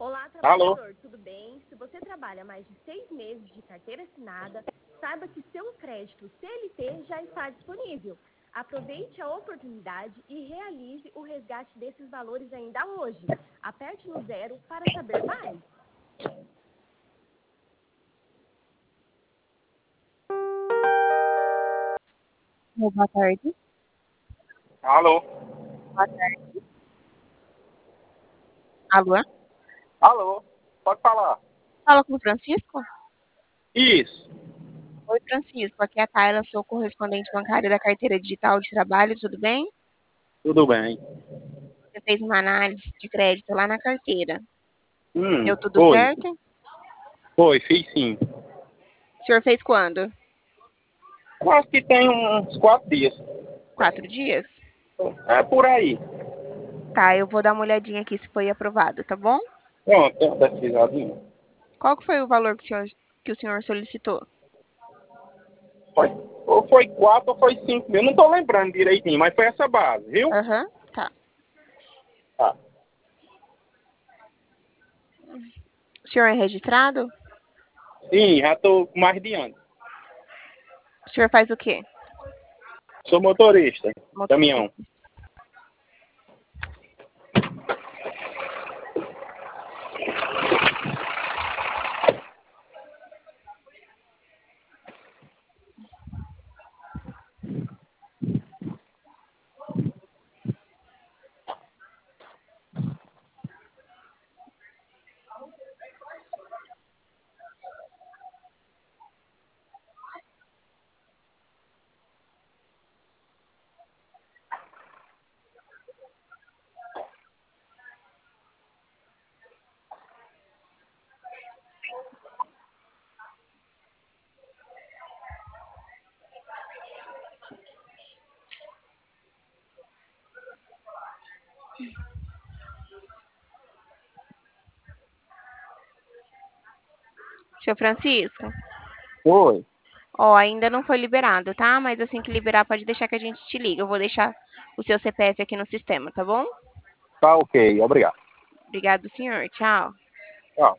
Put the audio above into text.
Olá, Alô? trabalhador, tudo bem? Se você trabalha mais de 6 meses de carteira assinada, saiba que seu crédito CLT já está disponível. Aproveite a oportunidade e realize o resgate desses valores ainda hoje. Aperte no 0 para saber mais. Boa tarde. Alô? Boa tarde. Alô? Alô? Pode falar. Fala com o Francisco? Isso. Oi, Francisco. Aqui é a Tayla, sou correspondente bancária da carteira digital de trabalho, tudo bem? Tudo bem. Você fez uma análise de crédito lá na carteira. Deu tudo Foi. certo? Foi, fiz sim. O senhor fez quando? Eu acho que tem uns 4 dias. 4 dias? É por aí. Tá, eu vou dar uma olhadinha aqui se foi aprovado, tá bom? Pronto, tem uma pesquisadinha. Qual que foi o valor que o senhor solicitou? Ou foi 4 ou foi 5 mil. Não tô lembrando direitinho, mas foi essa base, viu? Aham, tá. Tá. O senhor é registrado? Sim, já tô com mais de ano. O senhor faz o quê? Sou motorista. Caminhão. Seu Francisco? Oi. Ó, ainda não foi liberado, tá? Mas assim que liberar, pode deixar que a gente te liga. Eu vou deixar o seu CPF aqui no sistema, tá bom? Tá ok, obrigado. Obrigado, senhor. Tchau. Tchau.